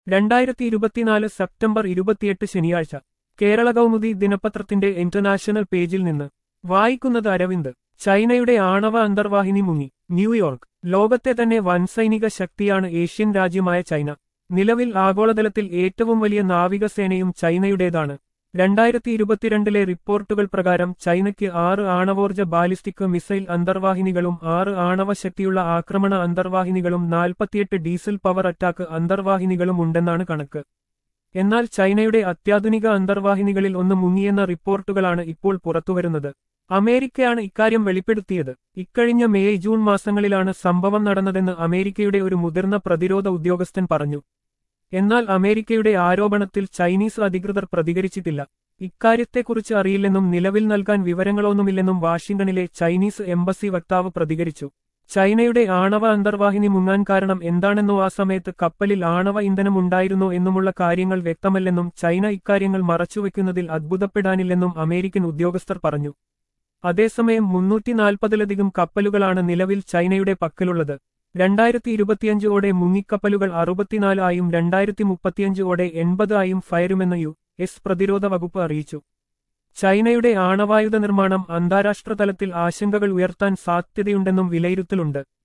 2024 September 28 ശനിയാഴ്ച കേരള കൗമുദി ദിനപത്രത്തിന്റെ international പേജിൽ നിന്ന് വായിക്കുന്നത് അരവിന്ദ്. ചൈനയുടെ ആണവ അന്തർവാഹിനി മുങ്ങി. ന്യൂയോർക്ക്. ലോകത്തെ തന്നെ വൻ സൈനിക ശക്തിയാണ് ഏഷ്യൻ രാജ്യമായ ചൈന. നിലവിൽ ആഗോളതലത്തിൽ ഏറ്റവും വലിയ നാവികസേനയും ചൈനയുടേതാണ്. 2022 റിപ്പോർട്ടുകൾ പ്രകാരം ചൈനയ്ക്ക് 6 ആണവോർജ ബാലിസ്റ്റിക് മിസൈൽ അന്തർവാഹിനികളും 6 ആണവശക്തിയുള്ള ആക്രമണ അന്തർവാഹിനികളും 48 ഡീസൽ പവർ അറ്റാക്ക് അന്തർവാഹിനികളും ഉണ്ടെന്നാണ് കണക്ക്. എന്നാൽ ചൈനയുടെ അത്യാധുനിക അന്തർവാഹിനികളിൽ ഒന്ന് മുങ്ങിയെന്ന റിപ്പോർട്ടുകളാണ് ഇപ്പോൾ പുറത്തുവരുന്നത്. അമേരിക്കയാണ് ഇക്കാര്യം വെളിപ്പെടുത്തിയത്. ഇക്കഴിഞ്ഞ മെയ് ജൂൺ മാസങ്ങളിലാണ് സംഭവം നടന്നതെന്ന് അമേരിക്കയുടെ ഒരു മുതിർന്ന പ്രതിരോധ ഉദ്യോഗസ്ഥൻ പറഞ്ഞു. എന്നാൽ അമേരിക്കയുടെ ആരോപണത്തിൽ ചൈനീസ് അധികൃതർ പ്രതികരിച്ചിട്ടില്ല. ഇക്കാര്യത്തെക്കുറിച്ച് അറിയില്ലെന്നും നിലവിൽ നൽകാൻ വിവരങ്ങളൊന്നുമില്ലെന്നും വാഷിംഗ്ടണിലെ ചൈനീസ് എംബസി വക്താവ് പ്രതികരിച്ചു. ചൈനയുടെ ആണവ അന്തർവാഹിനി മുങ്ങാൻ കാരണം എന്താണെന്നോ ആ സമയത്ത് കപ്പലിൽ ആണവ ഇന്ധനം ഉണ്ടായിരുന്നോ എന്നുമുള്ള കാര്യങ്ങൾ വ്യക്തമല്ലെന്നും ചൈന ഇക്കാര്യങ്ങൾ മറച്ചുവെക്കുന്നതിൽ അത്ഭുതപ്പെടാനില്ലെന്നും അമേരിക്കൻ ഉദ്യോഗസ്ഥർ പറഞ്ഞു. അതേസമയം 340-ലധികം കപ്പലുകളാണ് നിലവിൽ ചൈനയുടെ പക്കലുള്ളത്. 2025-ഓടെ മുങ്ങിക്കപ്പലുകൾ 64 ആയും 2035-ഓടെ 80 ആയും ഫയരുമെന്ന് യു.എസ്. പ്രതിരോധ വകുപ്പ് അറിയിച്ചു. ചൈനയുടെ ആണവായുധ നിർമ്മാണം അന്താരാഷ്ട്ര തലത്തിൽ ആശങ്കകൾ ഉയർത്താൻ സാധ്യതയുണ്ടെന്നും വിലയിരുത്തലുണ്ട്.